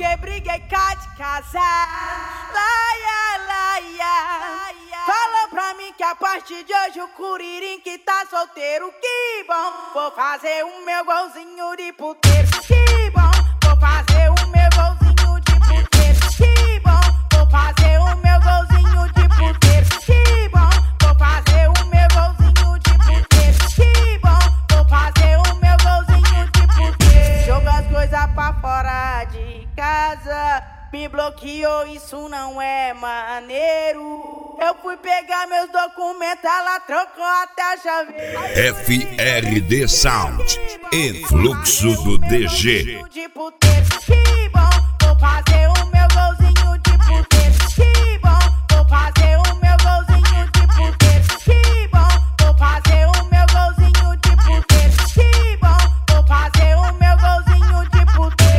porque briguei cá de casar. Laia, laia. Falou pra mim que a partir de hoje o Curirim que tá solteiro. Que bom, vou fazer o meu golzinho de puteiro. Que bom, vou fazer o meu golzinho de puteiro. Que bom, vou fazer o meu golzinho de puteiro. Que bom, vou fazer o meu golzinho de puteiro. Que bom, vou fazer o meu golzinho de puteiro. Joga as coisas pra fora de casa. Me bloqueou, isso não é maneiro. Eu fui pegar meus documentos, ela trocou até a chave. FRD Sound, influxo do DG. Que bom, vou fazer o meu golzinho de puteiro. Que bom, vou fazer o meu golzinho de puteiro. Que bom, vou fazer o meu golzinho de puteiro. Que bom, vou fazer o meu golzinho de puteiro.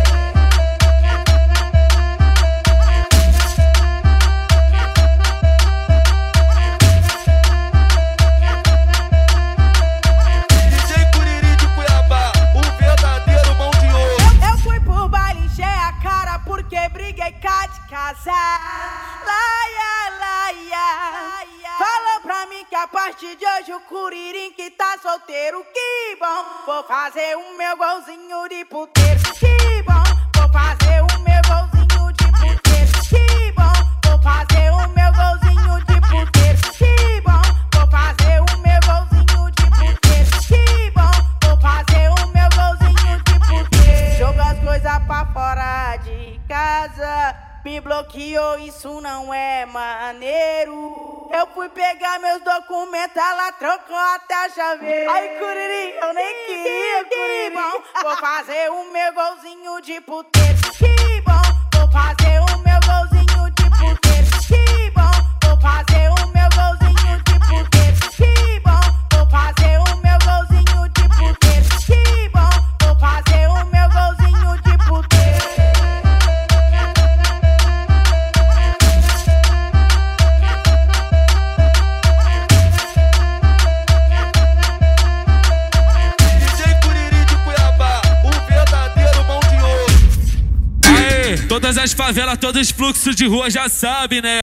Briguei cá de casar. Laia, laia. Falou pra mim que a partir de hoje o Curirim que tá solteiro. Que bom, vou fazer o meu golzinho de puteiro. Que bom, vou fazer o meu golzinho de puteiro. Que bom, vou fazer o meu golzinho de puteiro. Que bom, vou fazer o meu golzinho de puteiro. Que bom, vou fazer o meu golzinho de puteiro. Joga as coisas pra fora de casa, me bloqueou, isso não é maneiro. Eu fui pegar meus documentos, ela trocou até a chave. Ai, Curirim, eu nem queria, Curirim. Vou fazer o meu golzinho de puteiro. Que bom, vou fazer o meu golzinho de puteiro. Que bom, vou fazer o meu golzinho de puteiro. Que bom, vou fazer o meu golzinho de puteiro. Que bom, vou fazer o meu golzinho de puteiro. Todas as favelas, todos os fluxos de rua já sabem, né?